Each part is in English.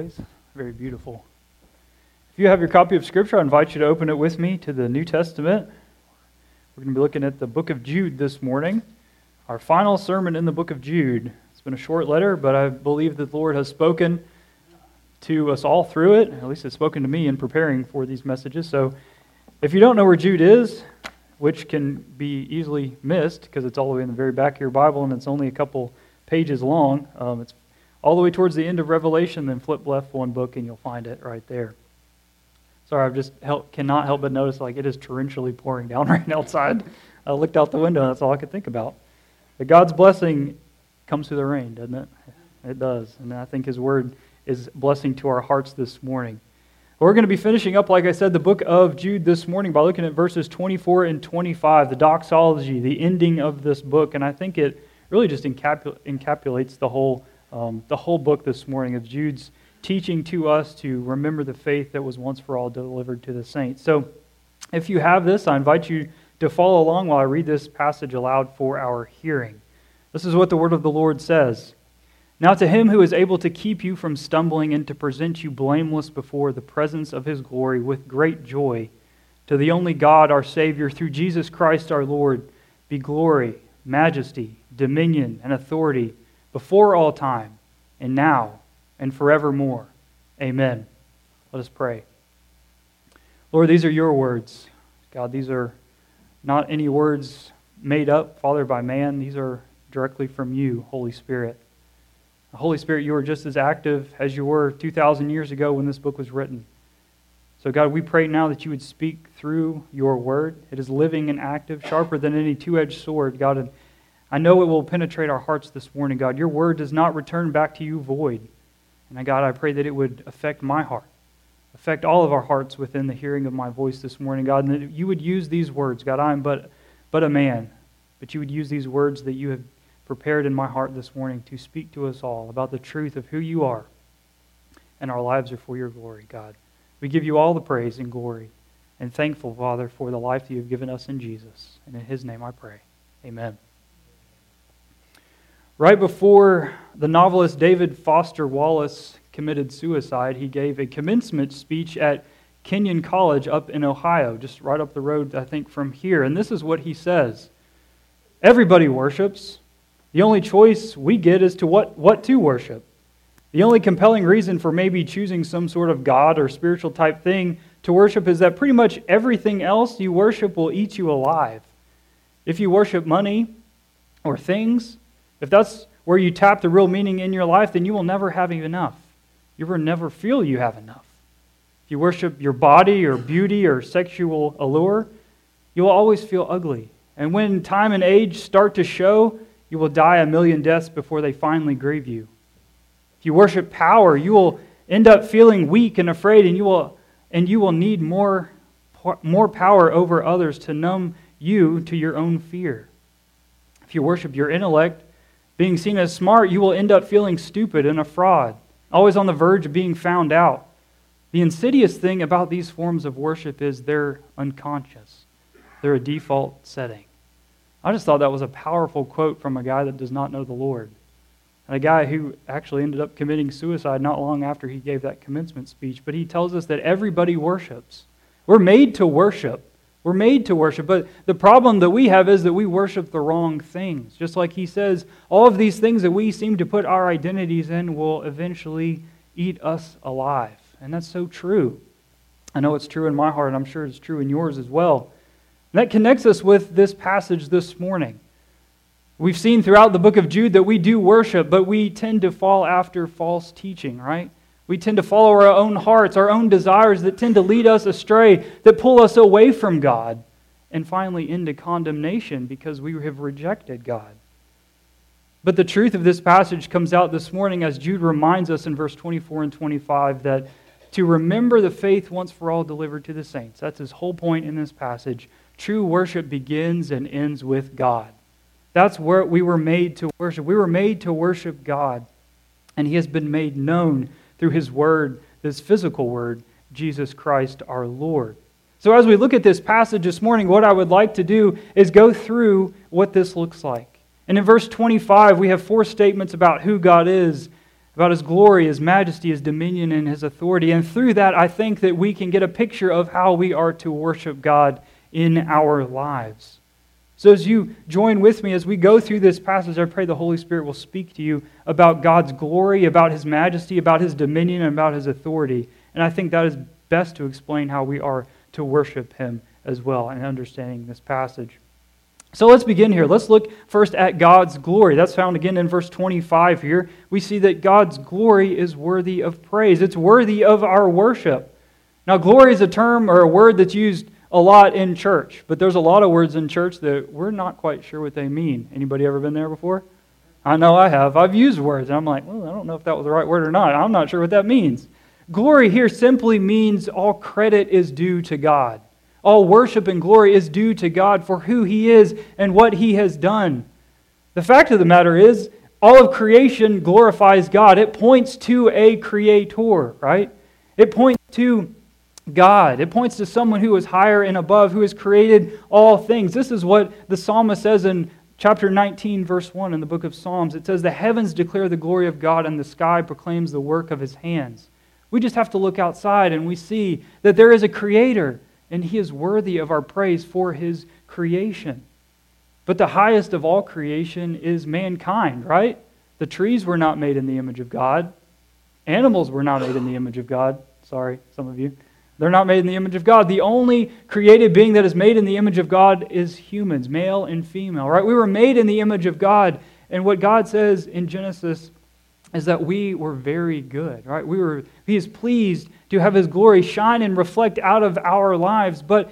always. Very beautiful. If you have your copy of Scripture, I invite you to open it with me to the New Testament. We're going to be looking at the book of Jude this morning, our final sermon in the book of Jude. It's been a short letter, but I believe that the Lord has spoken to us all through it. At least it's spoken to me in preparing for these messages. So if you don't know where Jude is, which can be easily missed because it's all the way in the very back of your Bible and it's only a couple pages long, it's all the way towards the end of Revelation, then flip left one book and you'll find it right there. Sorry, I just cannot help but notice it is torrentially pouring down right outside. I looked out the window and that's all I could think about. But God's blessing comes through the rain, doesn't it? It does. And I think His Word is blessing to our hearts this morning. We're going to be finishing up, like I said, the book of Jude this morning by looking at verses 24 and 25, the doxology, the ending of this book. And I think it really just encapsulates the whole book this morning of Jude's teaching to us to remember the faith that was once for all delivered to the saints. So if you have this, I invite you to follow along while I read this passage aloud for our hearing. This is what the word of the Lord says. Now to Him who is able to keep you from stumbling and to present you blameless before the presence of His glory with great joy, to the only God, our Savior, through Jesus Christ our Lord, be glory, majesty, dominion, and authority before all time, and now, and forevermore. Amen. Let us pray. Lord, these are your words. God, these are not any words made up, Father, by man. These are directly from you, Holy Spirit. Holy Spirit, you are just as active as you were 2,000 years ago when this book was written. So God, we pray now that you would speak through your word. It is living and active, sharper than any two-edged sword, God. And I know it will penetrate our hearts this morning, God. Your word does not return back to you void. And God, I pray that it would affect my heart, affect all of our hearts within the hearing of my voice this morning, God, and that you would use these words. God, I am but a man, but you would use these words that you have prepared in my heart this morning to speak to us all about the truth of who you are, and our lives are for your glory, God. We give you all the praise and glory, and thankful, Father, for the life that you have given us in Jesus. And in His name I pray. Amen. Right before the novelist David Foster Wallace committed suicide, he gave a commencement speech at Kenyon College up in Ohio, just right up the road, I think, from here. And this is what he says. Everybody worships. The only choice we get is to what to worship. The only compelling reason for maybe choosing some sort of God or spiritual type thing to worship is that pretty much everything else you worship will eat you alive. If you worship money or things, if that's where you tap the real meaning in your life, then you will never have enough. You will never feel you have enough. If you worship your body or beauty or sexual allure, you will always feel ugly. And when time and age start to show, you will die a million deaths before they finally grieve you. If you worship power, you will end up feeling weak and afraid, and you will need more power over others to numb you to your own fear. If you worship your intellect, being seen as smart, you will end up feeling stupid and a fraud, always on the verge of being found out. The insidious thing about these forms of worship is they're unconscious. They're a default setting. I just thought that was a powerful quote from a guy that does not know the Lord. And a guy who actually ended up committing suicide not long after he gave that commencement speech. But he tells us that everybody worships. We're made to worship. We're made to worship, but the problem that we have is that we worship the wrong things. Just like he says, all of these things that we seem to put our identities in will eventually eat us alive. And that's so true. I know it's true in my heart, and I'm sure it's true in yours as well. And that connects us with this passage this morning. We've seen throughout the book of Jude that we do worship, but we tend to fall after false teaching, right? We tend to follow our own hearts, our own desires that tend to lead us astray, that pull us away from God, and finally into condemnation because we have rejected God. But the truth of this passage comes out this morning as Jude reminds us in verse 24 and 25 that to remember the faith once for all delivered to the saints. That's his whole point in this passage. True worship begins and ends with God. That's where we were made to worship. We were made to worship God, and He has been made known through His Word, this physical Word, Jesus Christ our Lord. So as we look at this passage this morning, what I would like to do is go through what this looks like. And in verse 25, we have four statements about who God is. about His glory, His majesty, His dominion, and His authority. And through that, I think that we can get a picture of how we are to worship God in our lives. So as you join with me as we go through this passage, I pray the Holy Spirit will speak to you about God's glory, about His majesty, about His dominion, and about His authority. And I think that is best to explain how we are to worship Him as well in understanding this passage. So let's begin here. Let's look first at God's glory. That's found again in verse 25 here. We see that God's glory is worthy of praise. It's worthy of our worship. Now, glory is a term or a word that's used a lot in church, but there's a lot of words in church that we're not quite sure what they mean. Anybody ever been there before? I know I have. I've used words, and I'm like, well, I don't know if that was the right word or not. I'm not sure what that means. Glory here simply means all credit is due to God. All worship and glory is due to God for who He is and what He has done. The fact of the matter is, all of creation glorifies God. It points to a creator, right? It points to God. It points to someone who is higher and above, who has created all things. This is what the psalmist says in chapter 19, verse 1 in the book of Psalms. It says, "The heavens declare the glory of God, and the sky proclaims the work of His hands." We just have to look outside and we see that there is a creator, and He is worthy of our praise for His creation. But the highest of all creation is mankind, right? The trees were not made in the image of God. Animals were not made in the image of God. Sorry, some of you. They're not made in the image of God. The only created being that is made in the image of God is humans, male and female, right? We were made in the image of God, and what God says in Genesis is that we were very good, right? He is pleased to have His glory shine and reflect out of our lives, but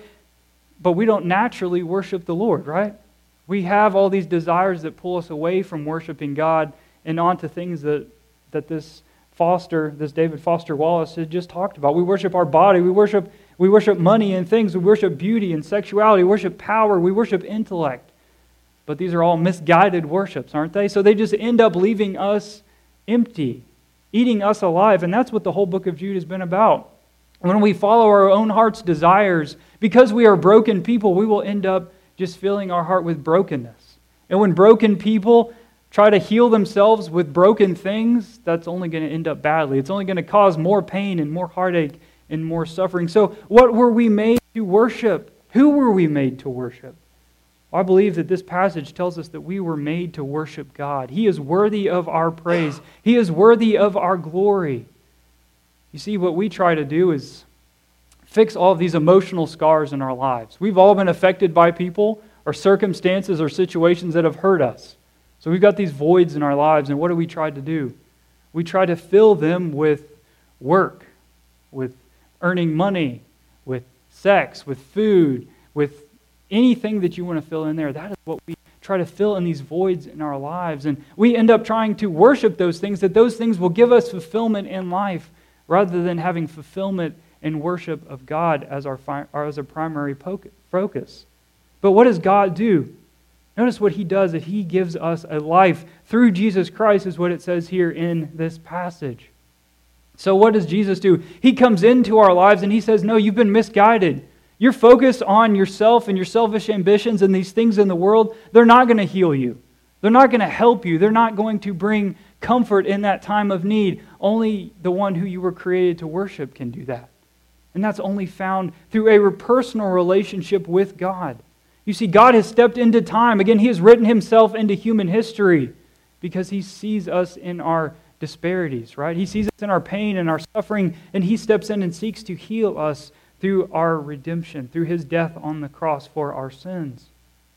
we don't naturally worship the Lord, right? We have all these desires that pull us away from worshiping God and onto things that this David Foster Wallace had just talked about. We worship our body, we worship money and things, we worship beauty and sexuality, we worship power, we worship intellect. But these are all misguided worships, aren't they? So they just end up leaving us empty, eating us alive, and that's what the whole book of Jude has been about. When we follow our own heart's desires, because we are broken people, we will end up just filling our heart with brokenness. And when broken people try to heal themselves with broken things, that's only going to end up badly. It's only going to cause more pain and more heartache and more suffering. So what were we made to worship? Who were we made to worship? I believe that this passage tells us that we were made to worship God. He is worthy of our praise. He is worthy of our glory. You see, what we try to do is fix all of these emotional scars in our lives. We've all been affected by people or circumstances or situations that have hurt us. So we've got these voids in our lives, and what do we try to do? We try to fill them with work, with earning money, with sex, with food, with anything that you want to fill in there. That is what we try to fill in these voids in our lives. And we end up trying to worship those things, that those things will give us fulfillment in life, rather than having fulfillment and worship of God as our primary focus. But what does God do? Notice what He does, that He gives us a life through Jesus Christ, is what it says here in this passage. So what does Jesus do? He comes into our lives and He says, no, you've been misguided. You're focused on yourself and your selfish ambitions and these things in the world. They're not going to heal you. They're not going to help you. They're not going to bring comfort in that time of need. Only the one who you were created to worship can do that. And that's only found through a personal relationship with God. You see, God has stepped into time. Again, He has written Himself into human history because He sees us in our disparities, right? He sees us in our pain and our suffering, and He steps in and seeks to heal us through our redemption, through His death on the cross for our sins.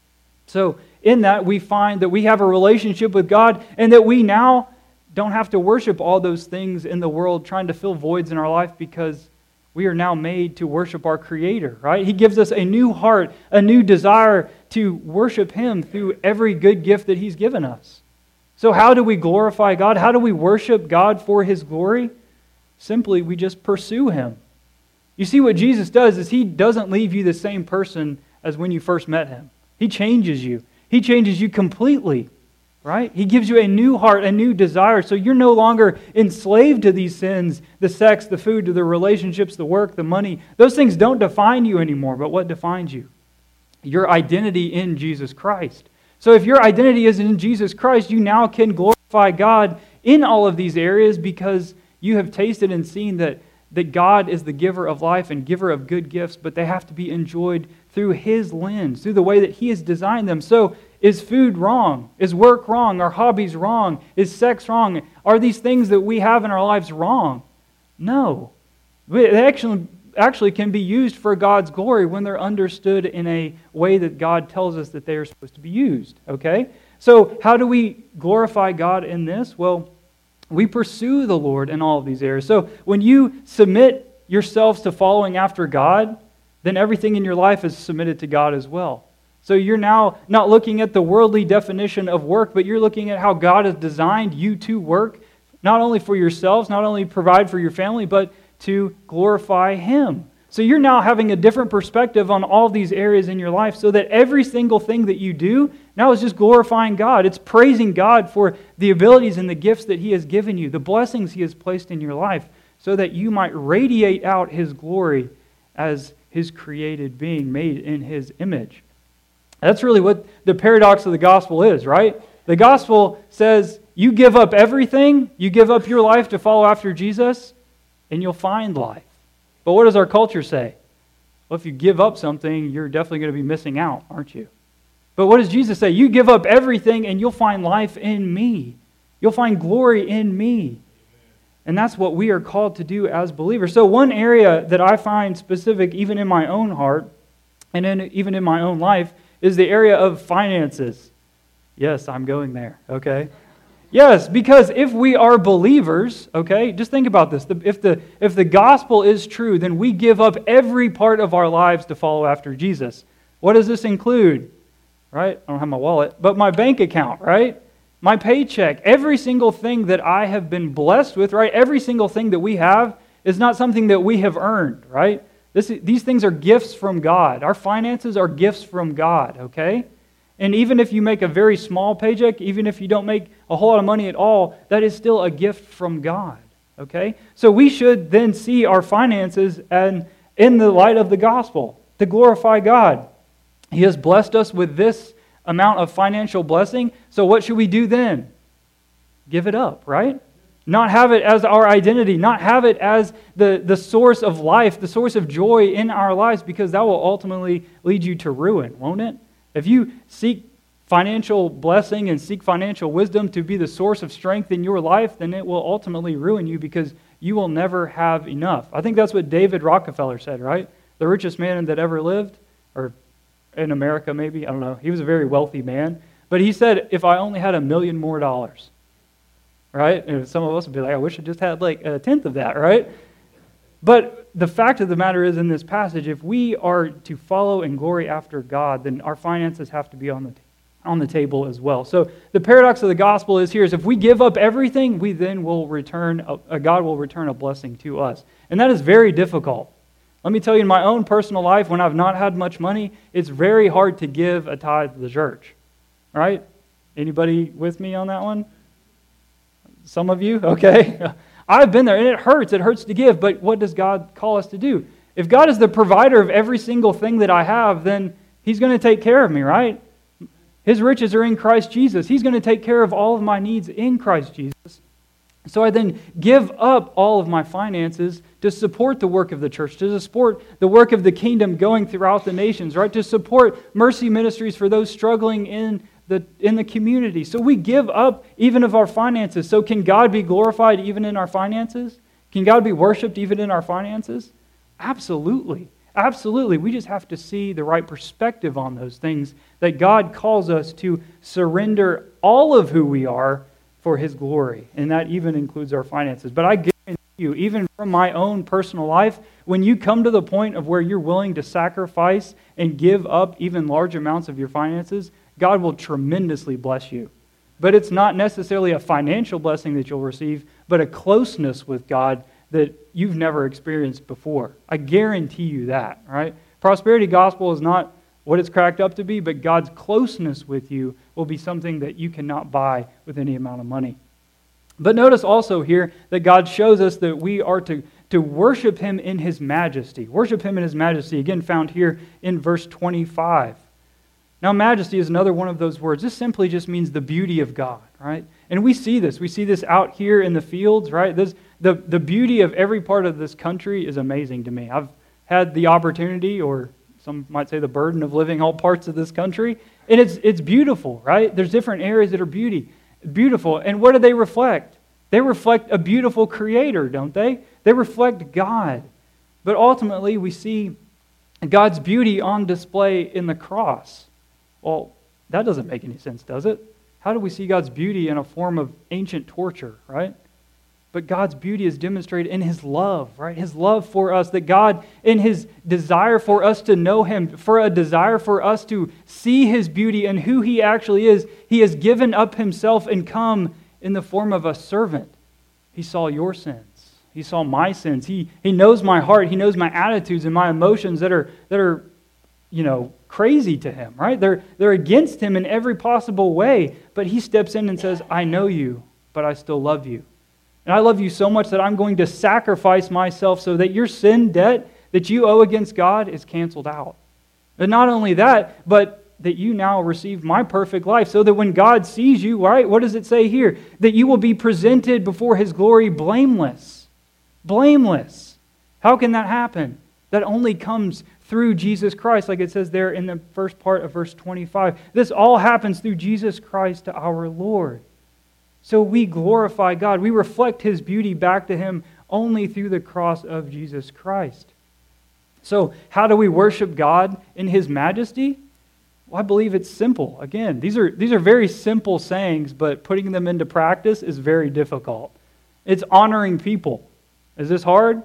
So in that, we find that we have a relationship with God, and that we now don't have to worship all those things in the world trying to fill voids in our life, because we are now made to worship our Creator, right? He gives us a new heart, a new desire to worship Him through every good gift that He's given us. So how do we glorify God? How do we worship God for His glory? Simply, we just pursue Him. You see, what Jesus does is He doesn't leave you the same person as when you first met Him. He changes you. He changes you completely. Right? He gives you a new heart, a new desire. So you're no longer enslaved to these sins, the sex, the food, the relationships, the work, the money. Those things don't define you anymore, but what defines you? Your identity in Jesus Christ. So if your identity is in Jesus Christ, you now can glorify God in all of these areas because you have tasted and seen that God is the giver of life and giver of good gifts, but they have to be enjoyed through His lens, through the way that He has designed them. So, is food wrong? Is work wrong? Are hobbies wrong? Is sex wrong? Are these things that we have in our lives wrong? No. They actually can be used for God's glory when they're understood in a way that God tells us that they are supposed to be used. Okay? So, how do we glorify God in this? Well, we pursue the Lord in all of these areas. So, when you submit yourselves to following after God, then everything in your life is submitted to God as well. So you're now not looking at the worldly definition of work, but you're looking at how God has designed you to work, not only for yourselves, not only provide for your family, but to glorify Him. So you're now having a different perspective on all these areas in your life so that every single thing that you do now is just glorifying God. It's praising God for the abilities and the gifts that He has given you, the blessings He has placed in your life, so that you might radiate out His glory as His created being made in His image. That's really what the paradox of the gospel is, right? The gospel says you give up everything, you give up your life to follow after Jesus, and you'll find life. But what does our culture say? Well, if you give up something, you're definitely going to be missing out, aren't you? But what does Jesus say? You give up everything and you'll find life in me. You'll find glory in me. And that's what we are called to do as believers. So one area that I find specific even in my own heart and even in my own life is the area of finances. Yes, I'm going there, okay? Yes, because if we are believers, okay, just think about this. If the gospel is true, then we give up every part of our lives to follow after Jesus. What does this include? Right? I don't have my wallet, but my bank account, right? My paycheck, every single thing that I have been blessed with, right? Every single thing that we have is not something that we have earned, right? These things are gifts from God. Our finances are gifts from God, okay? And even if you make a very small paycheck, even if you don't make a whole lot of money at all, that is still a gift from God, okay? So we should then see our finances in the light of the gospel to glorify God. He has blessed us with this amount of financial blessing, so what should we do then? Give it up, right? Not have it as our identity, not have it as the source of life, the source of joy in our lives, because that will ultimately lead you to ruin, won't it? If you seek financial blessing and seek financial wisdom to be the source of strength in your life, then it will ultimately ruin you because you will never have enough. I think that's what David Rockefeller said, right? The richest man that ever lived, or in America maybe, I don't know. He was a very wealthy man. But he said, if I only had $1 million more, right? And some of us would be like, I wish I just had like a tenth of that, right? But the fact of the matter is, in this passage, if we are to follow and glory after God, then our finances have to be on the table as well. So the paradox of the gospel is here is if we give up everything, we then will return, God will return a blessing to us. And that is very difficult. Let me tell you, in my own personal life, when I've not had much money, it's very hard to give a tithe to the church. Right? Anybody with me on that one? Some of you? Okay. I've been there, and it hurts. It hurts to give, but what does God call us to do? If God is the provider of every single thing that I have, then He's going to take care of me, right? His riches are in Christ Jesus. He's going to take care of all of my needs in Christ Jesus. So I then give up all of my finances to support the work of the church, to support the work of the kingdom going throughout the nations, right? To support mercy ministries for those struggling in the community. So we give up even of our finances. So can God be glorified even in our finances? Can God be worshiped even in our finances? Absolutely. Absolutely. We just have to see the right perspective on those things, that God calls us to surrender all of who we are for His glory. And that even includes our finances. But I guarantee you, even from my own personal life, when you come to the point of where you're willing to sacrifice and give up even large amounts of your finances, God will tremendously bless you. But it's not necessarily a financial blessing that you'll receive, but a closeness with God that you've never experienced before. I guarantee you that, right? Prosperity gospel is not what it's cracked up to be, but God's closeness with you will be something that you cannot buy with any amount of money. But notice also here that God shows us that we are to worship Him in His majesty. Worship Him in His majesty, again found here in verse 25. Now, majesty is another one of those words. This simply just means the beauty of God, right? And we see this. We see this out here in the fields, right? The beauty of every part of this country is amazing to me. I've had the opportunity, or some might say the burden, of living all parts of this country, and it's beautiful, right? There's different areas that are beautiful. And what do they reflect? They reflect a beautiful Creator, don't they? They reflect God. But ultimately, we see God's beauty on display in the cross. Well, that doesn't make any sense, does it? How do we see God's beauty in a form of ancient torture, right? But God's beauty is demonstrated in His love, right? His love for us, that God, in His desire for us to know Him, for a desire for us to see His beauty and who He actually is, He has given up Himself and come in the form of a servant. He saw your sins. He saw my sins. He knows my heart. He knows my attitudes and my emotions that are crazy to Him, right? They're against Him in every possible way. But He steps in and says, I know you, but I still love you. And I love you so much that I'm going to sacrifice myself so that your sin debt that you owe against God is canceled out. And not only that, but that you now receive my perfect life so that when God sees you, right, what does it say here? That you will be presented before His glory blameless. Blameless. How can that happen? That only comes through Jesus Christ, like it says there in the first part of verse 25. This all happens through Jesus Christ our Lord. So we glorify God. We reflect His beauty back to Him only through the cross of Jesus Christ. So how do we worship God in His majesty? Well, I believe it's simple. Again, these are very simple sayings, but putting them into practice is very difficult. It's honoring people. Is this hard?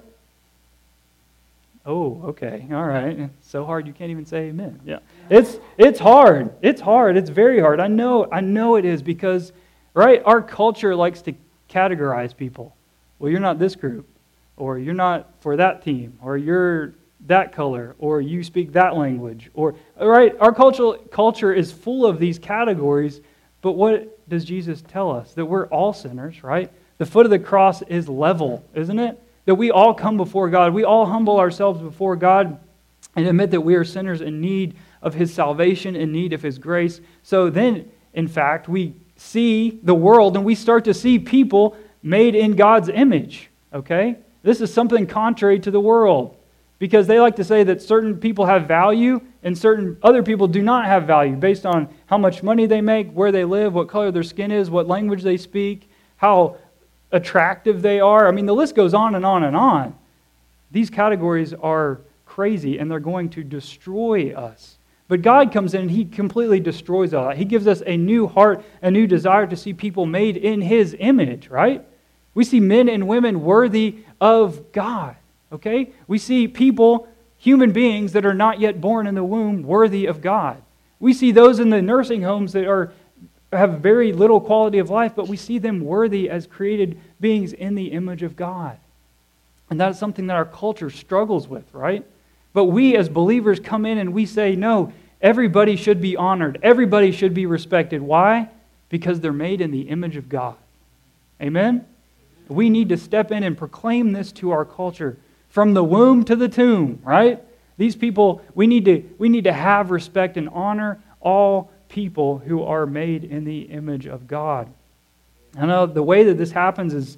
Oh, okay. All right. It's so hard you can't even say amen. Yeah. It's hard. It's hard. It's very hard. I know it is because, right, our culture likes to categorize people. Well, you're not this group, or you're not for that team, or you're that color, or you speak that language, or, right, our culture is full of these categories, but what does Jesus tell us? That we're all sinners, right? The foot of the cross is level, isn't it? That we all come before God. We all humble ourselves before God and admit that we are sinners in need of His salvation, in need of His grace. So then, in fact, we see the world and we start to see people made in God's image, okay? This is something contrary to the world because they like to say that certain people have value and certain other people do not have value based on how much money they make, where they live, what color their skin is, what language they speak, how attractive they are. I mean, the list goes on and on and on. These categories are crazy and they're going to destroy us. But God comes in and He completely destroys all that. He gives us a new heart, a new desire to see people made in His image, right? We see men and women worthy of God, okay? We see people, human beings that are not yet born in the womb, worthy of God. We see those in the nursing homes that have very little quality of life, but we see them worthy as created beings in the image of God. And that is something that our culture struggles with, right? But we as believers come in and we say, no, everybody should be honored. Everybody should be respected. Why? Because they're made in the image of God. Amen? We need to step in and proclaim this to our culture. From the womb to the tomb, right? These people, we need to have respect and honor all people who are made in the image of God. I know the way that this happens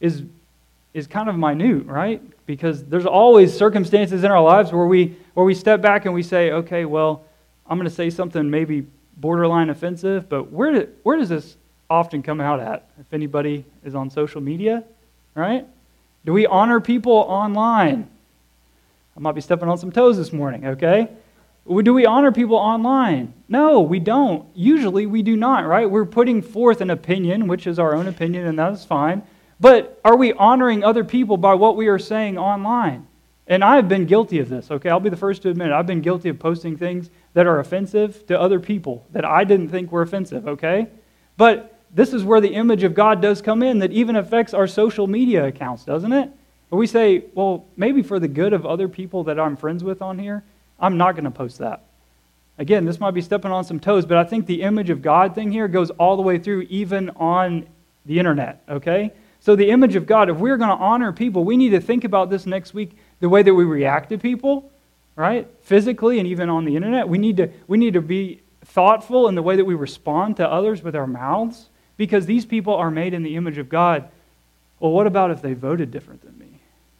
is kind of minute, right? Because there's always circumstances in our lives where we step back and we say, okay, well, I'm going to say something maybe borderline offensive, but where does this often come out at? If anybody is on social media, right? Do we honor people online? I might be stepping on some toes this morning, okay? Do we honor people online? No, we don't. Usually we do not, right? We're putting forth an opinion, which is our own opinion, and that's fine. But are we honoring other people by what we are saying online? And I've been guilty of this, okay? I'll be the first to admit it. I've been guilty of posting things that are offensive to other people that I didn't think were offensive, okay? But this is where the image of God does come in that even affects our social media accounts, doesn't it? Where we say, well, maybe for the good of other people that I'm friends with on here, I'm not going to post that. Again, this might be stepping on some toes, but I think the image of God thing here goes all the way through even on the internet, okay? So the image of God, if we're going to honor people, we need to think about this next week, the way that we react to people, right? Physically and even on the internet. We need to be thoughtful in the way that we respond to others with our mouths? Because these people are made in the image of God. Well, what about if they voted different than me?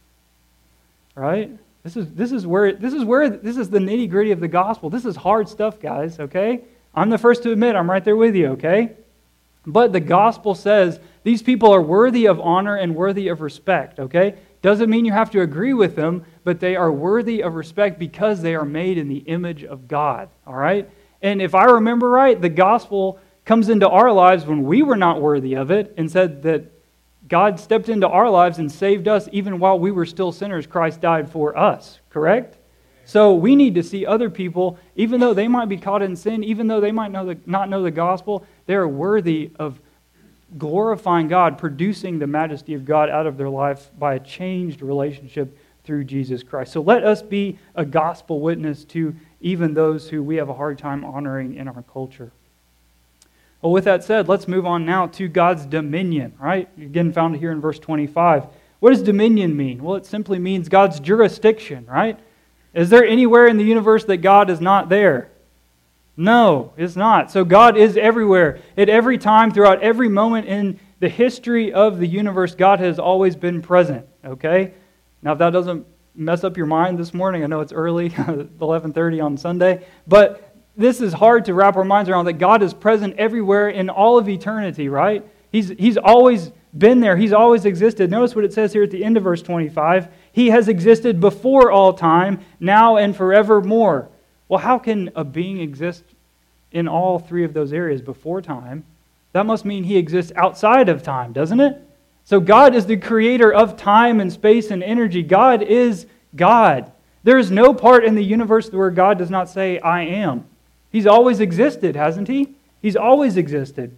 Right? This is the nitty-gritty of the gospel. This is hard stuff, guys, okay? I'm the first to admit I'm right there with you, okay? But the gospel says these people are worthy of honor and worthy of respect, okay? Doesn't mean you have to agree with them, but they are worthy of respect because they are made in the image of God, all right? And if I remember right, the gospel comes into our lives when we were not worthy of it and said that God stepped into our lives and saved us even while we were still sinners. Christ died for us, correct? So we need to see other people, even though they might be caught in sin, even though they might not know the gospel, they are worthy of glorifying God, producing the majesty of God out of their life by a changed relationship through Jesus Christ. So let us be a gospel witness to even those who we have a hard time honoring in our culture. Well, with that said, let's move on now to God's dominion, right? Again, found here in verse 25. What does dominion mean? Well, it simply means God's jurisdiction, right? Is there anywhere in the universe that God is not there? No, it's not. So God is everywhere. At every time, throughout every moment in the history of the universe, God has always been present, okay? Now, if that doesn't mess up your mind this morning, I know it's early, 11:30 on Sunday, but this is hard to wrap our minds around, that God is present everywhere in all of eternity, right? He's always been there. He's always existed. Notice what it says here at the end of verse 25. He has existed before all time, now and forevermore. Well, how can a being exist in all three of those areas before time? That must mean he exists outside of time, doesn't it? So God is the creator of time and space and energy. God is God. There is no part in the universe where God does not say, I am. He's always existed, hasn't he? He's always existed.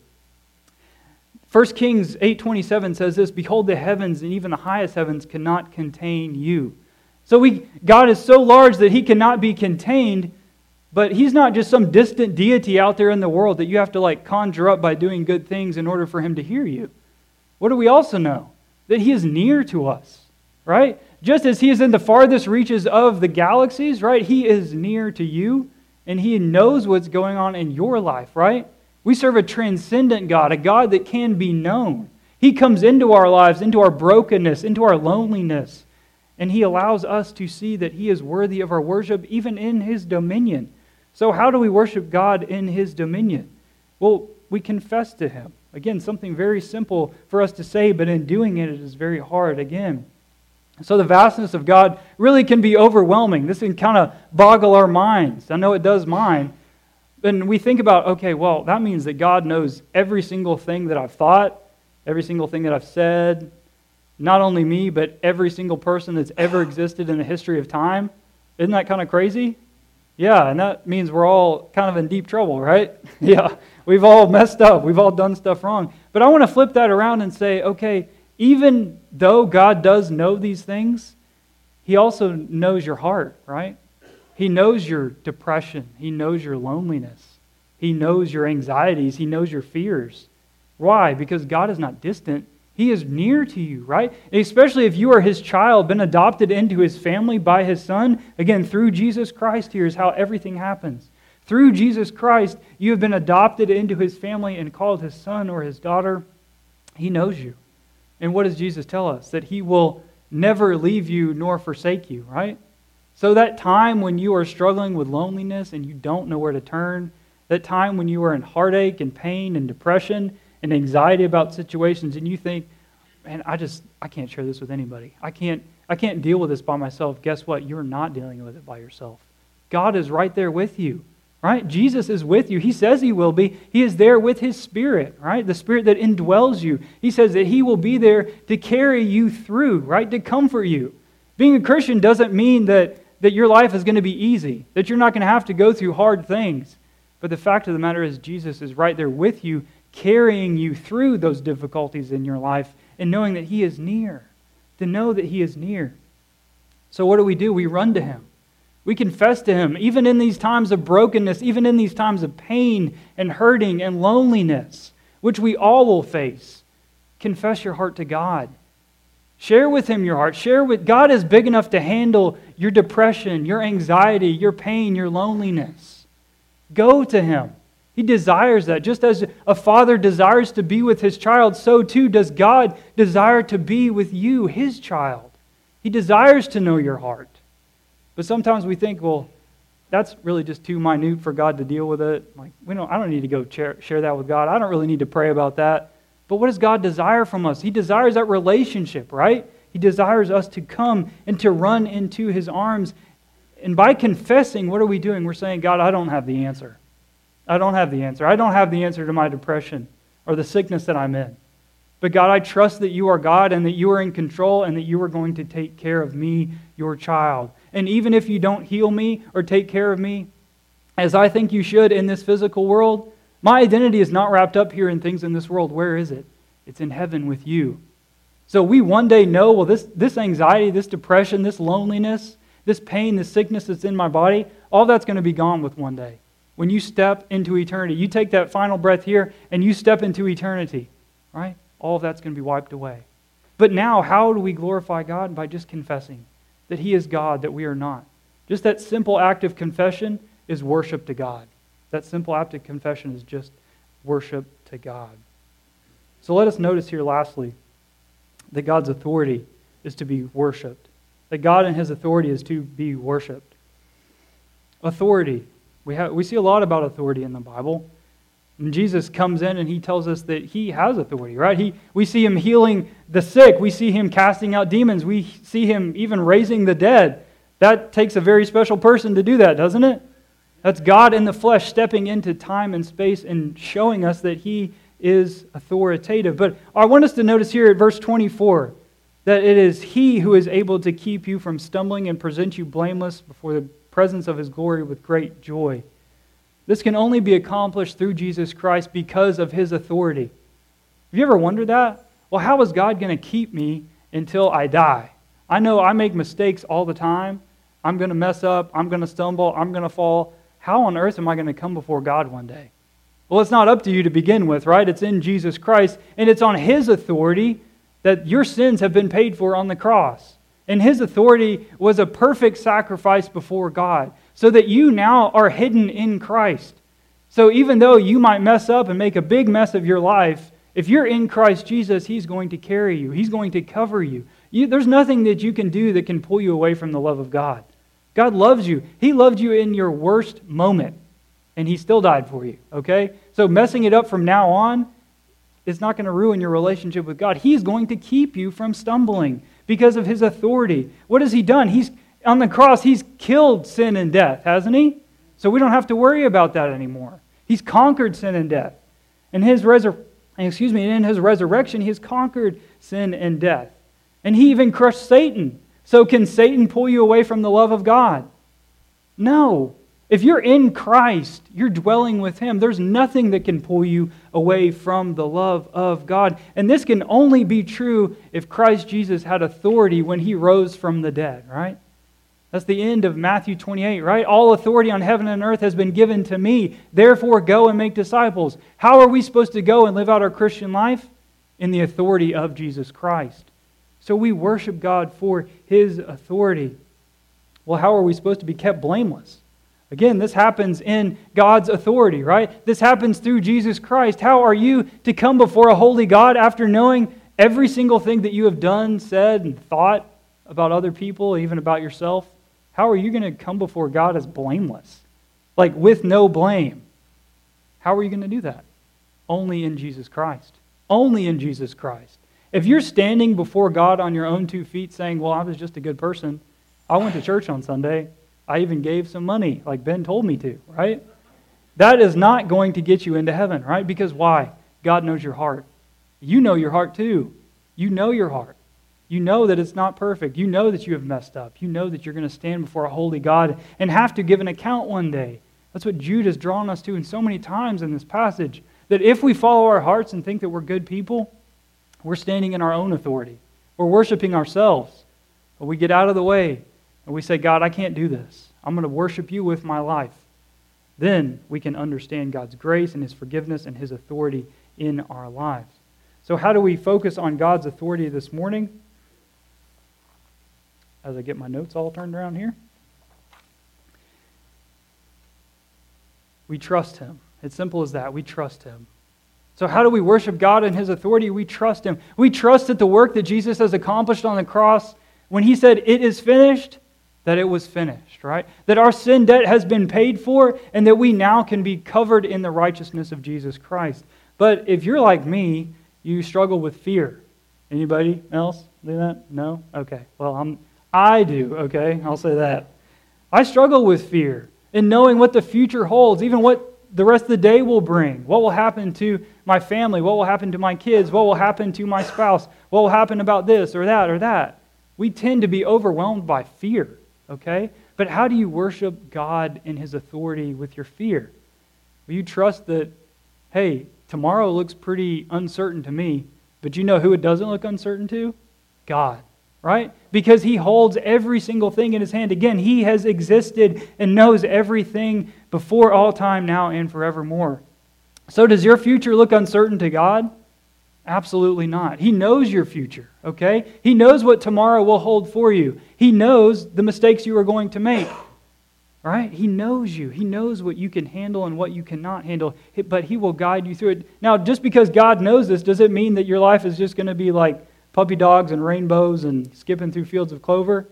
1 Kings 8:27 says this, behold, the heavens and even the highest heavens cannot contain you. So God is so large that he cannot be contained, but he's not just some distant deity out there in the world that you have to conjure up by doing good things in order for him to hear you. What do we also know? That he is near to us, right? Just as he is in the farthest reaches of the galaxies, right? He is near to you, and he knows what's going on in your life, right? We serve a transcendent God, a God that can be known. He comes into our lives, into our brokenness, into our loneliness, and he allows us to see that he is worthy of our worship even in his dominion. So how do we worship God in his dominion? Well, we confess to him. Again, something very simple for us to say, but in doing it, it is very hard again. So the vastness of God really can be overwhelming. This can kind of boggle our minds. I know it does mine. And we think about, okay, well, that means that God knows every single thing that I've thought, every single thing that I've said, not only me, but every single person that's ever existed in the history of time. Isn't that kind of crazy? Yeah, and that means we're all kind of in deep trouble, right? Yeah, we've all messed up. We've all done stuff wrong. But I want to flip that around and say, okay, even though God does know these things, he also knows your heart, right? He knows your depression. He knows your loneliness. He knows your anxieties. He knows your fears. Why? Because God is not distant. He is near to you, right? And especially if you are his child, been adopted into his family by his son. Again, through Jesus Christ, here's how everything happens. Through Jesus Christ, you have been adopted into his family and called his son or his daughter. He knows you. And what does Jesus tell us? That he will never leave you nor forsake you, right? So that time when you are struggling with loneliness and you don't know where to turn, that time when you are in heartache and pain and depression and anxiety about situations and you think, man, I can't share this with anybody. I can't deal with this by myself. Guess what? You're not dealing with it by yourself. God is right there with you, right? Jesus is with you. He says he will be. He is there with his Spirit, right? The Spirit that indwells you. He says that he will be there to carry you through, right? To comfort you. Being a Christian doesn't mean that your life is going to be easy, that you're not going to have to go through hard things. But the fact of the matter is Jesus is right there with you, carrying you through those difficulties in your life and knowing that he is near, to know that he is near. So what do? We run to him. We confess to him, even in these times of brokenness, even in these times of pain and hurting and loneliness, which we all will face. Confess your heart to God. Share with him your heart. God is big enough to handle your depression, your anxiety, your pain, your loneliness. Go to Him. He desires that. Just as a father desires to be with his child, so too does God desire to be with you, His child. He desires to know your heart. But sometimes we think, well, that's really just too minute for God to deal with it. Like, I don't need to go share that with God. I don't really need to pray about that. But what does God desire from us? He desires that relationship, right? He desires us to come and to run into His arms. And by confessing, what are we doing? We're saying, God, I don't have the answer. I don't have the answer. I don't have the answer to my depression or the sickness that I'm in. But God, I trust that You are God and that You are in control and that You are going to take care of me, Your child. And even if You don't heal me or take care of me, as I think You should in this physical world, my identity is not wrapped up here in things in this world. Where is it? It's in heaven with You. So we one day know, well, this anxiety, this depression, this loneliness, this pain, this sickness that's in my body, all that's going to be gone with one day. When you step into eternity, you take that final breath here and you step into eternity, right? All of that's going to be wiped away. But now, how do we glorify God? By just confessing that He is God, that we are not. Just that simple act of confession is worship to God. That simple act of confession is just worship to God. So let us notice here lastly that God's authority is to be worshiped. That God and His authority is to be worshiped. Authority. We see a lot about authority in the Bible. And Jesus comes in and He tells us that He has authority, right? We see Him healing the sick. We see Him casting out demons. We see Him even raising the dead. That takes a very special person to do that, doesn't it? That's God in the flesh stepping into time and space and showing us that He is authoritative. But I want us to notice here at verse 24 that it is He who is able to keep you from stumbling and present you blameless before the presence of His glory with great joy. This can only be accomplished through Jesus Christ because of His authority. Have you ever wondered that? Well, how is God going to keep me until I die? I know I make mistakes all the time. I'm going to mess up. I'm going to stumble. I'm going to fall. How on earth am I going to come before God one day? Well, it's not up to you to begin with, right? It's in Jesus Christ, and it's on His authority that your sins have been paid for on the cross. And His authority was a perfect sacrifice before God, so that you now are hidden in Christ. So even though you might mess up and make a big mess of your life, if you're in Christ Jesus, He's going to carry you. He's going to cover you. There's nothing that you can do that can pull you away from the love of God. God loves you. He loved you in your worst moment, and He still died for you, okay? So messing it up from now on is not going to ruin your relationship with God. He's going to keep you from stumbling because of His authority. What has He done? On the cross, He's killed sin and death, hasn't He? So we don't have to worry about that anymore. He's conquered sin and death. In His resurrection, He has conquered sin and death. And He even crushed Satan. So can Satan pull you away from the love of God? No. If you're in Christ, you're dwelling with Him. There's nothing that can pull you away from the love of God. And this can only be true if Christ Jesus had authority when He rose from the dead, right? That's the end of Matthew 28, right? All authority on heaven and earth has been given to me. Therefore, go and make disciples. How are we supposed to go and live out our Christian life? In the authority of Jesus Christ. So we worship God for His authority. Well, how are we supposed to be kept blameless? Again, this happens in God's authority, right? This happens through Jesus Christ. How are you to come before a holy God after knowing every single thing that you have done, said, and thought about other people, even about yourself? How are you going to come before God as blameless? Like with no blame. How are you going to do that? Only in Jesus Christ. Only in Jesus Christ. If you're standing before God on your own 2 feet saying, well, I was just a good person. I went to church on Sunday. I even gave some money, like Ben told me to, right? That is not going to get you into heaven, right? Because why? God knows your heart. You know your heart too. You know your heart. You know that it's not perfect. You know that you have messed up. You know that you're going to stand before a holy God and have to give an account one day. That's what Jude has drawn us to in so many times in this passage, that if we follow our hearts and think that we're good people, we're standing in our own authority. We're worshiping ourselves. But we get out of the way and we say, God, I can't do this. I'm going to worship You with my life. Then we can understand God's grace and His forgiveness and His authority in our lives. So how do we focus on God's authority this morning? As I get my notes all turned around here. We trust Him. It's simple as that. We trust Him. So how do we worship God in His authority? We trust Him. We trust that the work that Jesus has accomplished on the cross, when He said, "It is finished," that it was finished, right? That our sin debt has been paid for, and that we now can be covered in the righteousness of Jesus Christ. But if you're like me, you struggle with fear. Anybody else do that? No? Okay. Well, I do, okay? I'll say that. I struggle with fear in knowing what the future holds, even what the rest of the day will bring. What will happen to my family? What will happen to my kids? What will happen to my spouse? What will happen about this or that or that? We tend to be overwhelmed by fear, okay? But how do you worship God in His authority with your fear? Will you trust that, hey, tomorrow looks pretty uncertain to me, but you know who it doesn't look uncertain to? God, right? Because He holds every single thing in His hand. Again, He has existed and knows everything before all time, now and forevermore. So does your future look uncertain to God? Absolutely not. He knows your future, okay? He knows what tomorrow will hold for you. He knows the mistakes you are going to make, right? He knows you. He knows what you can handle and what you cannot handle, but He will guide you through it. Now, just because God knows this, does it mean that your life is just going to be like puppy dogs and rainbows and skipping through fields of clover?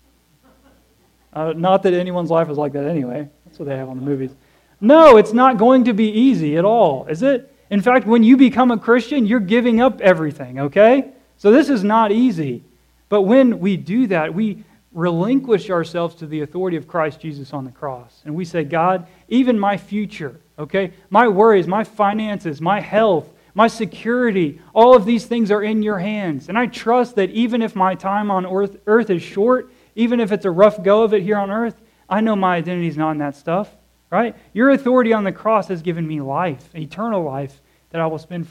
Not that anyone's life is like that anyway. That's what they have on the movies. No, it's not going to be easy at all, is it? In fact, when you become a Christian, you're giving up everything, okay? So this is not easy. But when we do that, we relinquish ourselves to the authority of Christ Jesus on the cross. And we say, God, even my future, okay, my worries, my finances, my health, my security, all of these things are in your hands. And I trust that even if my time on earth is short, even if it's a rough go of it here on earth, I know my identity is not in that stuff, right? Your authority on the cross has given me life, eternal life, that I will spend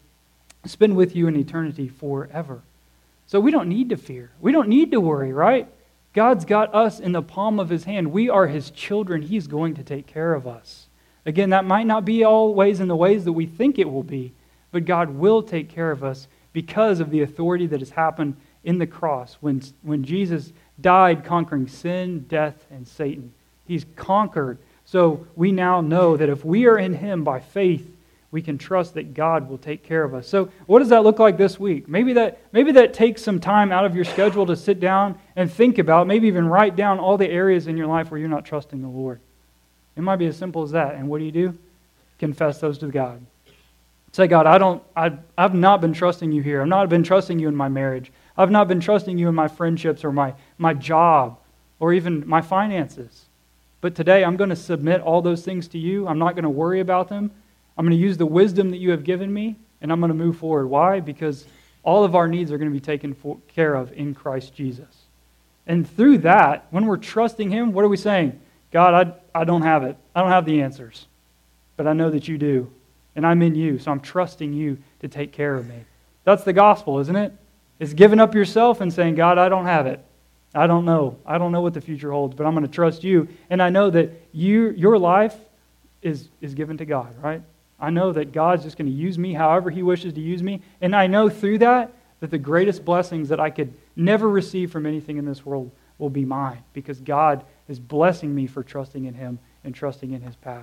with you in eternity forever. So we don't need to fear. We don't need to worry, right? God's got us in the palm of His hand. We are His children. He's going to take care of us. Again, that might not be always in the ways that we think it will be, but God will take care of us because of the authority that has happened in the cross. When Jesus died conquering sin, death, and Satan, He's conquered. So we now know that if we are in Him by faith, we can trust that God will take care of us. So what does that look like this week? Maybe that takes some time out of your schedule to sit down and think about, maybe even write down all the areas in your life where you're not trusting the Lord. It might be as simple as that. And what do? Confess those to God. Say, God, I've not been trusting you here. I've not been trusting you in my marriage. I've not been trusting you in my friendships or my job or even my finances. But today I'm going to submit all those things to you. I'm not going to worry about them. I'm going to use the wisdom that you have given me, and I'm going to move forward. Why? Because all of our needs are going to be taken care of in Christ Jesus. And through that, when we're trusting Him, what are we saying? God, I don't have it. I don't have the answers. But I know that you do. And I'm in you, so I'm trusting you to take care of me. That's the gospel, isn't it? It's giving up yourself and saying, God, I don't have it. I don't know. I don't know what the future holds, but I'm going to trust you. And I know that your life is given to God, right? I know that God's just going to use me however He wishes to use me. And I know through that the greatest blessings that I could never receive from anything in this world will be mine, because God is blessing me for trusting in Him and trusting in His path.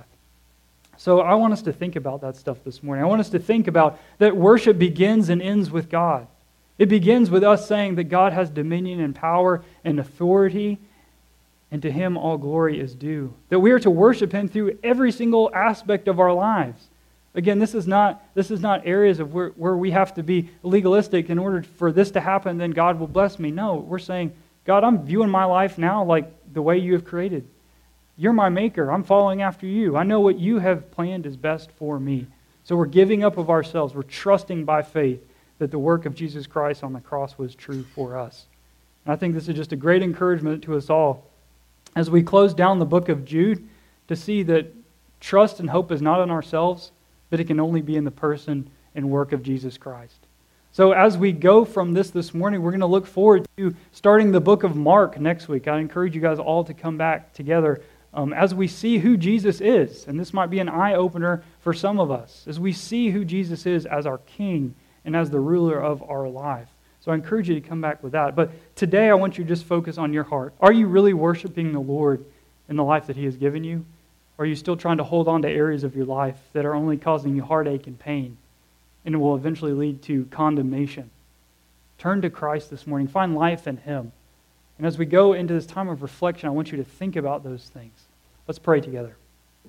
So I want us to think about that stuff this morning. I want us to think about that worship begins and ends with God. It begins with us saying that God has dominion and power and authority, and to Him all glory is due. That we are to worship Him through every single aspect of our lives. Again, this is not areas of where we have to be legalistic in order for this to happen, then God will bless me. No, we're saying, God, I'm viewing my life now like the way you have created. You're my maker. I'm following after you. I know what you have planned is best for me. So we're giving up of ourselves. We're trusting by faith that the work of Jesus Christ on the cross was true for us. And I think this is just a great encouragement to us all as we close down the book of Jude to see that trust and hope is not in ourselves, but it can only be in the person and work of Jesus Christ. So as we go from this morning, we're going to look forward to starting the book of Mark next week. I encourage you guys all to come back together as we see who Jesus is. And this might be an eye-opener for some of us, as we see who Jesus is as our King and as the ruler of our life. So I encourage you to come back with that. But today I want you to just focus on your heart. Are you really worshiping the Lord in the life that He has given you? Or are you still trying to hold on to areas of your life that are only causing you heartache and pain and will eventually lead to condemnation? Turn to Christ this morning. Find life in Him. And as we go into this time of reflection, I want you to think about those things. Let's pray together.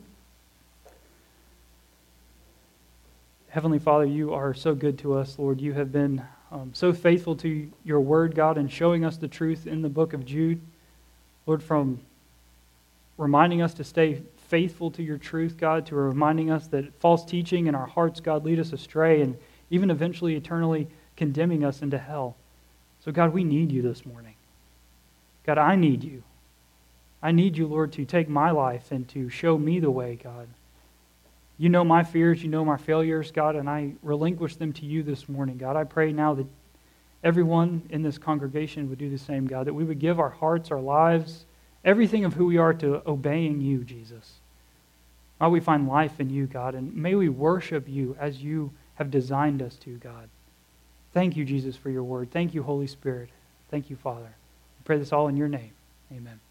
Heavenly Father, you are so good to us, Lord. You have been so faithful to your word, God, and showing us the truth in the book of Jude. Lord, from reminding us to stay faithful to your truth, God, to reminding us that false teaching in our hearts, God, lead us astray and even eventually eternally condemning us into hell. So, God, we need you this morning. God, I need you. I need you, Lord, to take my life and to show me the way, God. You know my fears, you know my failures, God, and I relinquish them to you this morning, God. I pray now that everyone in this congregation would do the same, God, that we would give our hearts, our lives, everything of who we are to obeying you, Jesus. May we find life in you, God, and may we worship you as you have designed us to, God. Thank you, Jesus, for your word. Thank you, Holy Spirit. Thank you, Father. I pray this all in your name. Amen.